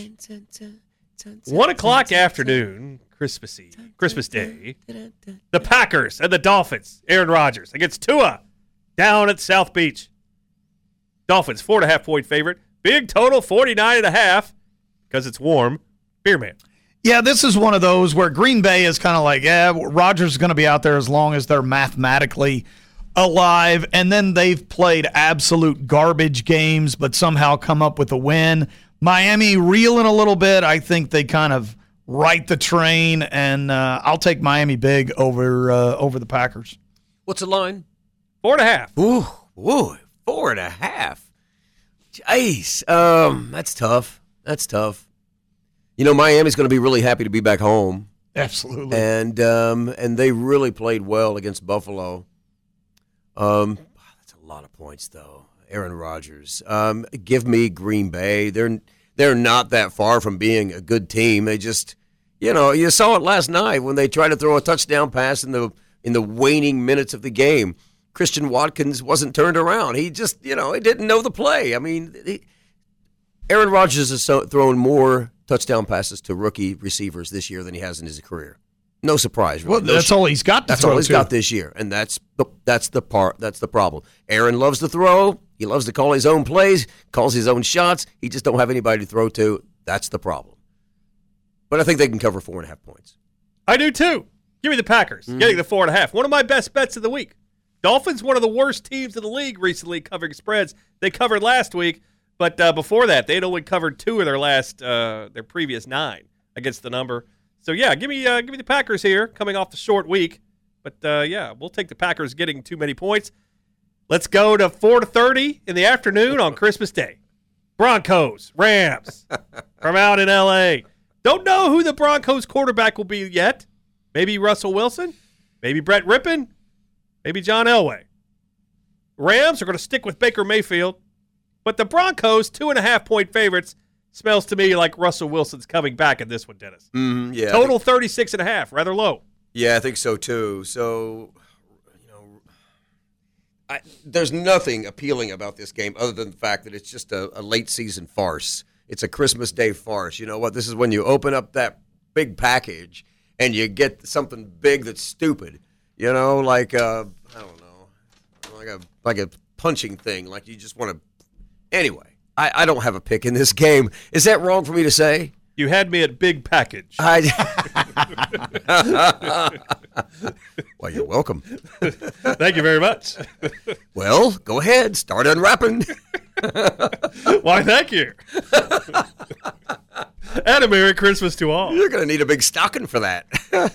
1 o'clock afternoon, Christmas Day, the Packers and the Dolphins, Aaron Rodgers against Tua. Down at South Beach. Dolphins, 4.5-point favorite. Big total, 49.5, because it's warm. Beer man. Yeah, this is one of those where Green Bay is kind of like, Rodgers is going to be out there as long as they're mathematically alive. And then they've played absolute garbage games, but somehow come up with a win. Miami reeling a little bit. I think they kind of right the train, and I'll take Miami big over the Packers. What's the line? 4.5. Ooh, 4.5. Jeez, that's tough. Miami's going to be really happy to be back home. Absolutely. And they really played well against Buffalo. That's a lot of points, though. Aaron Rodgers. Give me Green Bay. They're not that far from being a good team. They just, you saw it last night when they tried to throw a touchdown pass in the waning minutes of the game. Christian Watkins wasn't turned around. He just, he didn't know the play. I mean, Aaron Rodgers has thrown more touchdown passes to rookie receivers this year than he has in his career. No surprise, really. Well, that's all he's got. That's all he's got this year, and that's the problem. Aaron loves to throw. He loves to call his own plays, calls his own shots. He just don't have anybody to throw to. That's the problem. But I think they can cover 4.5 points. I do too. Give me the Packers, getting the 4.5. One of my best bets of the week. Dolphins, one of the worst teams in the league recently covering spreads. They covered last week, but before that, they had only covered 2 of their previous 9 against the number. So yeah, give me the Packers here, coming off the short week. But we'll take the Packers getting too many points. Let's go to 4:30 in the afternoon on Christmas Day. Broncos, Rams, from out in L.A. Don't know who the Broncos quarterback will be yet. Maybe Russell Wilson, maybe Brett Rippon. Maybe John Elway. Rams are going to stick with Baker Mayfield, but the Broncos, 2.5-point favorites, smells to me like Russell Wilson's coming back in this one, Dennis. Yeah. Total 36.5, rather low. Yeah, I think so too. So, there's nothing appealing about this game other than the fact that it's just a late season farce. it's a Christmas Day farce. You know what? This is when you open up that big package and you get something big that's stupid. You know, like I don't know, like a punching thing. Like you just want to. Anyway, I don't have a pick in this game. Is that wrong for me to say? You had me at big package. Well, you're welcome. Thank you very much. Well, go ahead. Start unwrapping. Why, thank you. And a Merry Christmas to all. You're going to need a big stocking for that.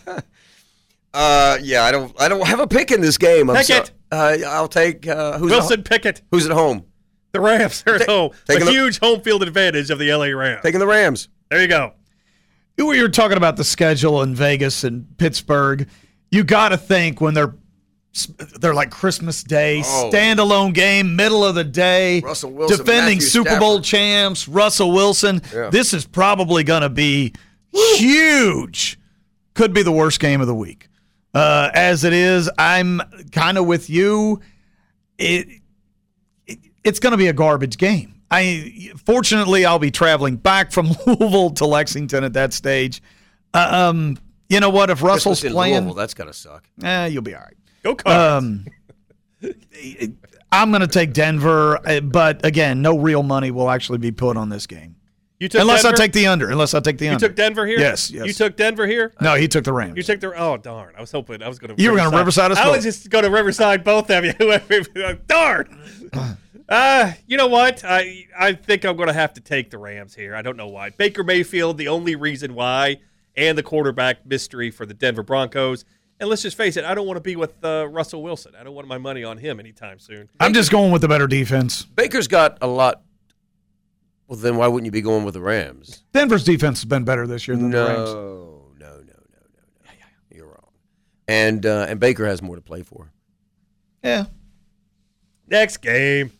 Yeah, I don't have a pick in this game. Pickett. I'll take Wilson Pickett. Who's at home? The Rams are at home. A the- huge home field advantage of the LA Rams. Taking the Rams. There you go. We were talking about the schedule in Vegas and Pittsburgh. You got to think when they're like Christmas Day, standalone game, middle of the day, Russell Wilson, defending Matthew Super Bowl Stafford. champs, Russell Wilson. Yeah. This is probably going to be huge. Could be the worst game of the week. As it is, I'm kind of with you. It's going to be a garbage game. Fortunately, I'll be traveling back from Louisville to Lexington at that stage. You know what? If Russell's Christmas in playing, Louisville, that's gotta suck. you'll be all right. Go Cards. I'm going to take Denver, but again, no real money will actually be put on this game You took unless Denver? I take the under. You took Denver here? Yes. You took Denver here? No, he took the Rams. You took the. Oh, darn. I was hoping I was going to. You were gonna Riverside us I both. was just going to Riverside both of you. Darn. You know what? I think I'm going to have to take the Rams here. I don't know why. Baker Mayfield, the only reason why, and the quarterback mystery for the Denver Broncos. And let's just face it, I don't want to be with Russell Wilson. I don't want my money on him anytime soon. I'm just going with the better defense. Baker's got a lot. Well, then why wouldn't you be going with the Rams? Denver's defense has been better this year than the Rams. No. You're wrong. And Baker has more to play for. Yeah. Next game.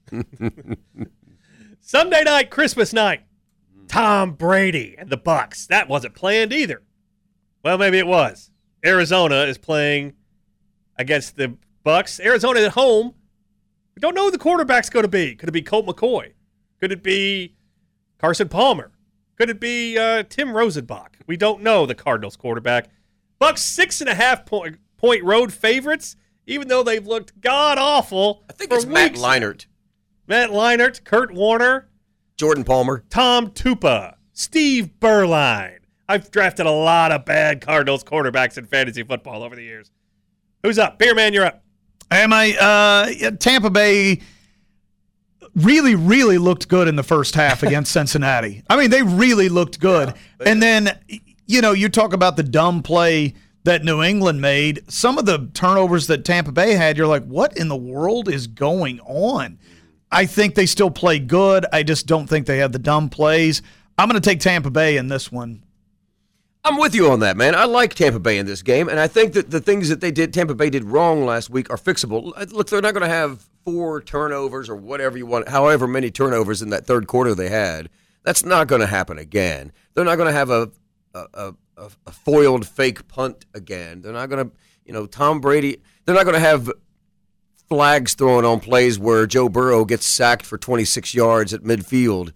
Sunday night, Christmas night. Tom Brady and the Bucks. That wasn't planned either. Well, maybe it was. Arizona is playing against the Bucks. Arizona at home. We don't know who the quarterback's going to be. Could it be Colt McCoy? Could it be Carson Palmer? Could it be Tim Rosenbach? We don't know the Cardinals quarterback. Bucks 6.5 point road favorites, even though they've looked god-awful I think for it's Matt weeks. Leinart, Matt Leinart, Kurt Warner, Jordan Palmer. Tom Tupa, Steve Berline. I've drafted a lot of bad Cardinals quarterbacks in fantasy football over the years. Who's up? Beer Man, you're up. Am I? Tampa Bay really, really looked good in the first half against Cincinnati. I mean, they really looked good. And then, you talk about the dumb play that New England made. Some of the turnovers that Tampa Bay had, you're like, what in the world is going on? I think they still play good. I just don't think they had the dumb plays. I'm going to take Tampa Bay in this one. I'm with you on that, man. I like Tampa Bay in this game, and I think that the things that Tampa Bay did wrong last week are fixable. Look, they're not going to have 4 turnovers or whatever you want, however many turnovers in that third quarter they had. That's not going to happen again. They're not going to have a foiled fake punt again. They're not going to, Tom Brady. They're not going to have flags thrown on plays where Joe Burrow gets sacked for 26 yards at midfield.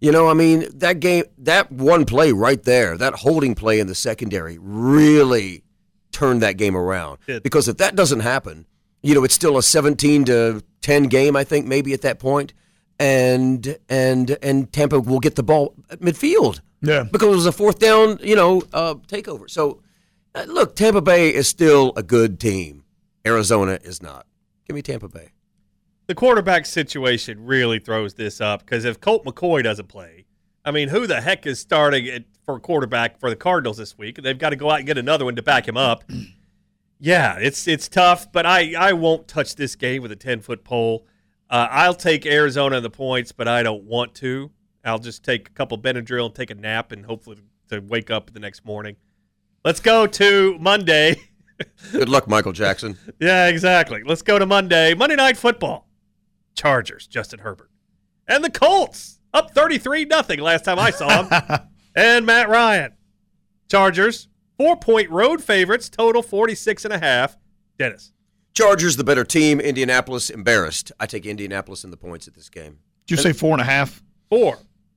That one play right there, that holding play in the secondary really turned that game around. Because if that doesn't happen, it's still a 17-10 game, I think, maybe at that point, and Tampa will get the ball at midfield. Yeah. Because it was a fourth down, takeover. So, look, Tampa Bay is still a good team. Arizona is not. Give me Tampa Bay. The quarterback situation really throws this up because if Colt McCoy doesn't play, I mean, who the heck is starting for quarterback for the Cardinals this week? They've got to go out and get another one to back him up. Yeah, it's tough, but I won't touch this game with a 10-foot pole. I'll take Arizona in the points, but I don't want to. I'll just take a couple Benadryl and take a nap and hopefully to wake up the next morning. Let's go to Monday. Good luck, Michael Jackson. Yeah, exactly. Let's go to Monday. Monday Night Football. Chargers, Justin Herbert. And the Colts, up 33-0 last time I saw them. And Matt Ryan. Chargers, 4-point road favorites, total 46.5. Dennis. Chargers, the better team. Indianapolis, embarrassed. I take Indianapolis in the points at this game. Did you say 4.5? 4.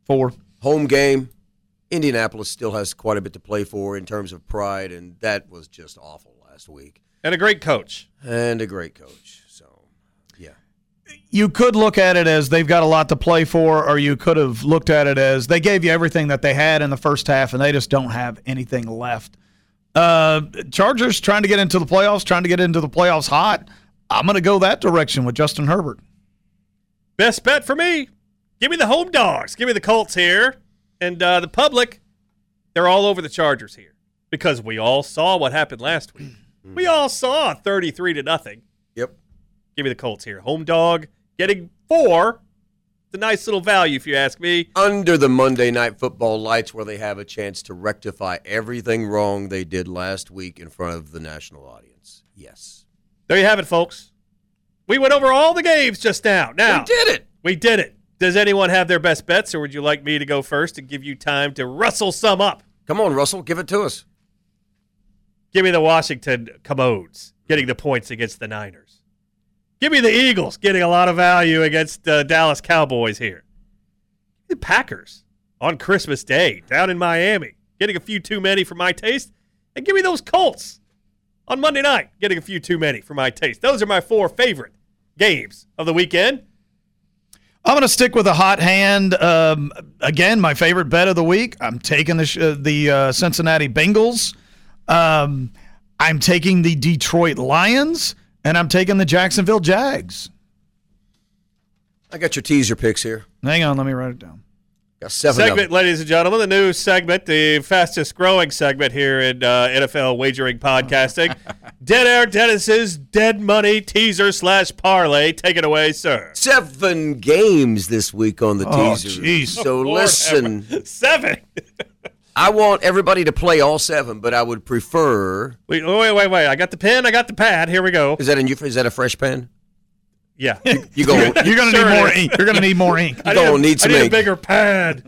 4. Home game. Indianapolis still has quite a bit to play for in terms of pride, and that was just awful last week. And a great coach. And a great coach. So, yeah. You could look at it as they've got a lot to play for, or you could have looked at it as they gave you everything that they had in the first half, and they just don't have anything left. Chargers trying to get into the playoffs hot. I'm going to go that direction with Justin Herbert. Best bet for me. Give me the home dogs. Give me the Colts here. And the public, they're all over the Chargers here because we all saw what happened last week. We all saw 33-0. Yep. Give me the Colts here. Home dog getting 4. It's a nice little value if you ask me. Under the Monday Night Football lights where they have a chance to rectify everything wrong they did last week in front of the national audience. Yes. There you have it, folks. We went over all the games just now. We did it. We did it. Does anyone have their best bets, or would you like me to go first and give you time to rustle some up? Come on, Russell. Give it to us. Give me the Washington Commodes getting the points against the Niners. Give me the Eagles getting a lot of value against Dallas Cowboys here. The Packers on Christmas Day down in Miami getting a few too many for my taste. And give me those Colts on Monday night getting a few too many for my taste. Those are my 4 favorite games of the weekend. I'm going to stick with a hot hand. Again, my favorite bet of the week. I'm taking the Cincinnati Bengals. I'm taking the Detroit Lions, and I'm taking the Jacksonville Jags. I got your teaser picks here. Hang on, let me write it down. Got 7 segment, of them. ladies and gentlemen, the new segment, the fastest growing segment here in NFL wagering podcasting. Dead Air Dennis's Dead Money Teaser / Parlay. Take it away, sir. 7 games this week on the teaser. Jeez. So listen. 7. I want everybody to play all 7, but I would prefer. Wait. I got the pen. I got the pad. Here we go. Is that a fresh pen? Yeah. You go. You're going to Sure need more is. ink. You're going to need more ink. You're going to need some I need ink. a bigger pad.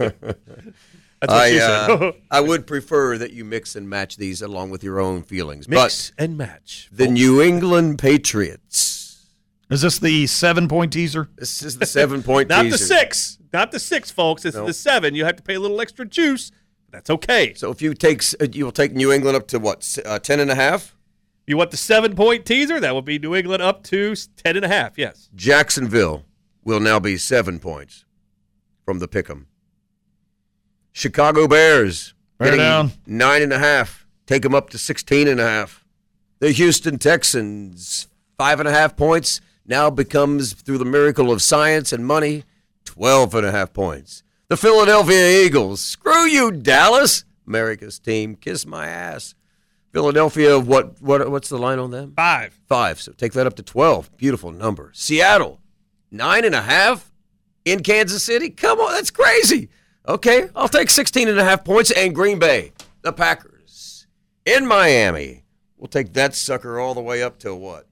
That's what she said. I would prefer that you mix and match these along with your own feelings. Mix and match. The New England Patriots. Is this the 7-point teaser? This is the 7-point Not teaser. the 6. Not the 6, folks. It's the 7. You have to pay a little extra juice. That's okay. So if you'll take New England up to what, 10.5? You want the 7-point teaser? That would be New England up to 10.5. Yes. Jacksonville will now be 7 points from the pick'em. Chicago Bears Bear down. 9.5. Take them up to 16.5. The Houston Texans 5.5 points now becomes, through the miracle of science and money, 12.5 points. The Philadelphia Eagles. Screw you, Dallas. America's team. Kiss my ass. Philadelphia, what's the line on them? 5. 5. So take that up to 12. Beautiful number. Seattle, 9.5 in Kansas City. Come on, that's crazy. Okay, I'll take 16.5 points. And Green Bay, the Packers, in Miami. We'll take that sucker all the way up to what?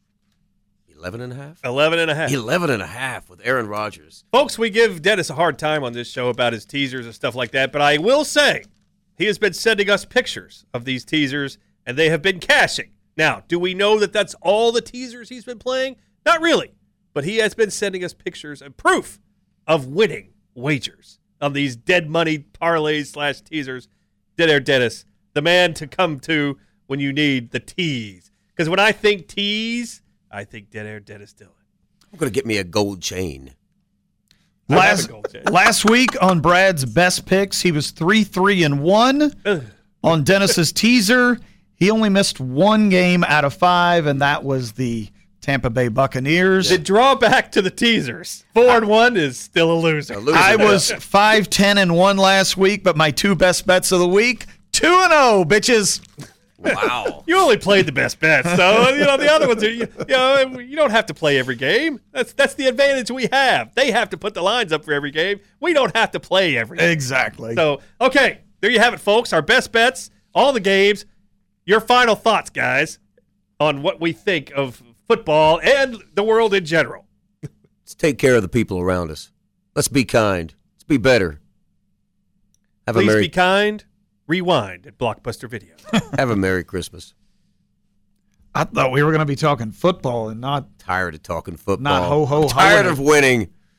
11.5? 11.5. 11.5 with Aaron Rodgers. Folks, we give Dennis a hard time on this show about his teasers and stuff like that, but I will say he has been sending us pictures of these teasers, and they have been cashing. Now, do we know that that's all the teasers he's been playing? Not really, but he has been sending us pictures and proof of winning wagers on these dead money parlays / teasers. Dead Air Dennis, the man to come to when you need the tease. Because when I think tease, I think Dead Air Dennis Dillon. I'm going to get me a gold chain. Last week on Brad's best picks, he was 3-3-1. On Dennis's teaser, he only missed 1 game out of 5, and that was the Tampa Bay Buccaneers. The drawback to the teasers, 4-1 is still a loser. I was 5-10-1 last week, but my 2 best bets of the week, 2-0, bitches. Wow. You only played the best bets, so the other ones are you don't have to play every game. That's the advantage we have. They have to put the lines up for every game. We don't have to play every game. Exactly. So, okay, there you have it, folks. Our best bets, all the games. Your final thoughts, guys, on what we think of football and the world in general. Let's take care of the people around us. Let's be kind. Let's be better. Please be kind. Rewind at Blockbuster Video. Have a Merry Christmas. I thought we were going to be talking football and not Tired of talking football. Not ho-ho-ho. I'm tired of winning.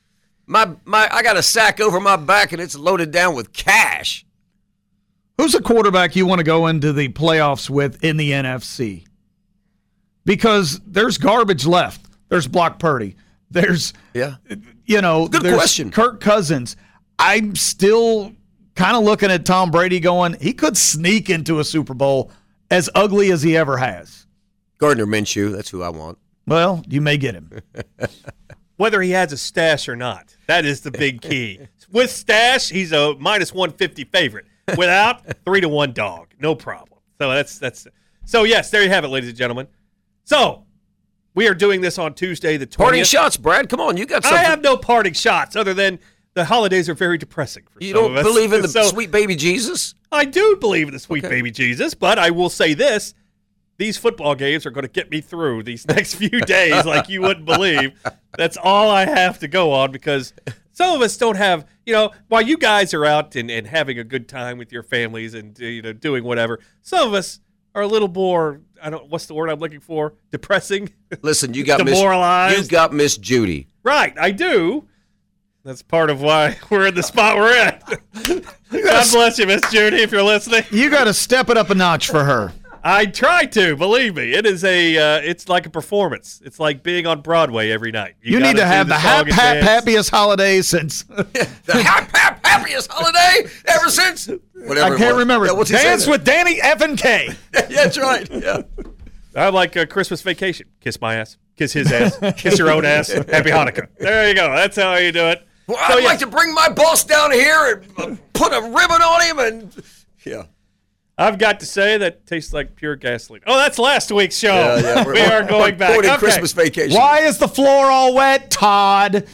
I got a sack over my back and it's loaded down with cash. Who's a quarterback you want to go into the playoffs with in the NFC? Because there's garbage left. There's Brock Purdy. There's, Yeah. there's question. Kirk Cousins. I'm still kind of looking at Tom Brady going, he could sneak into a Super Bowl as ugly as he ever has. Gardner Minshew, that's who I want. Well, you may get him. Whether he has a stash or not, that is the big key. With stash, he's a minus 150 favorite. Without, 3-1 dog. No problem. So that's. So yes, there you have it, ladies and gentlemen. So we are doing this on Tuesday, the 20th. Parting shots, Brad. Come on, you got something. I have no parting shots other than the holidays are very depressing for You some don't of us. believe in the So, sweet baby Jesus? I do believe in the sweet baby Jesus, but I will say this. These football games are going to get me through these next few days like you wouldn't believe. That's all I have to go on because some of us don't have, while you guys are out and having a good time with your families and, doing whatever, some of us are a little more, what's the word I'm looking for? Depressing? Listen, you got demoralized. You got Miss Judy. Right, I do. That's part of why we're in the spot we're in. God bless you, Miss Judy, if you're listening. You got to step it up a notch for her. I try to, believe me. It is it's like a performance. It's like being on Broadway every night. You need to have the happiest holiday since. The happiest holiday ever since. Whatever I can't remember. Yeah, what's he Dance saying? with Danny F and K. Yeah, that's right. Yeah. I like a Christmas vacation. Kiss my ass. Kiss his ass. Kiss your own ass. Happy Hanukkah. There you go. That's how you do it. Well, I'd like to bring my boss down here and put a ribbon on him and yeah. I've got to say that tastes like pure gasoline. Oh, that's last week's show. Yeah, we are going back. Going in Okay. Christmas vacation. Why is the floor all wet, Todd?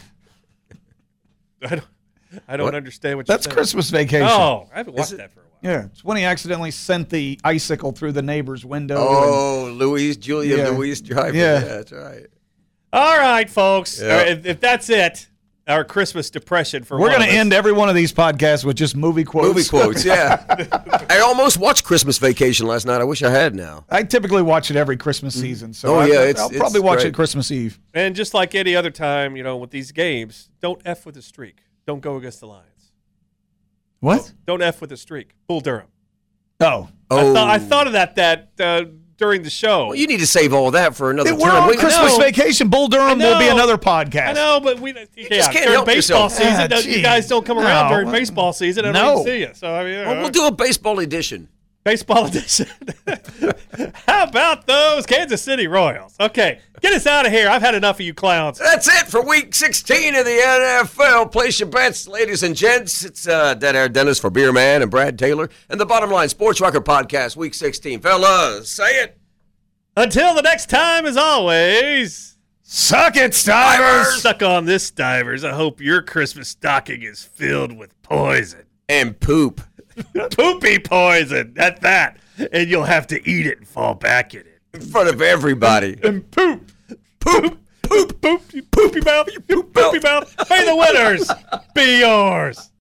I don't understand what you're That's saying. Christmas vacation. Oh, I haven't watched that for a while. Yeah, it's when he accidentally sent the icicle through the neighbor's window. Oh, Julia Yeah. Louise Driver. Yeah. That's right. All right, folks. Yeah. If that's it, our Christmas depression for We're one going of to us. end every one of these podcasts with just movie quotes. Movie quotes, yeah. I almost watched Christmas Vacation last night. I wish I had now. I typically watch it every Christmas season, so Oh, yeah, I'll it's probably watch great. it Christmas Eve. And just like any other time, with these games, don't F with the streak. Don't go against the Lions. What? Don't F with the streak. Bull Durham. Oh. I thought of that during the show. Well, you need to save all that for another We're time. on We- Christmas know. vacation. Bull Durham will be know. another podcast. I know, but just can't during help baseball yourself. season, Ah, you geez. guys don't come around No. during baseball season. I No. don't even see you. So Well, we'll do a baseball edition. baseball edition. How about those Kansas City Royals? Okay, get us out of here. I've had enough of you clowns. That's it for Week 16 of the NFL. Place your bets, ladies and gents. It's Dead Air Dennis for Beer Man and Brad Taylor and the Bottom Line Sports Rocker Podcast, Week 16. Fellas, say it. Until the next time, as always, Suck it, Stivers. suck on this, Stivers. I hope your Christmas stocking is filled with poison. And poop. Poopy poison at that. And you'll have to eat it and fall back in it. In front of everybody. And poop. Poop. Poop. Poop. You poopy mouth. You poopy mouth. May the winners be yours.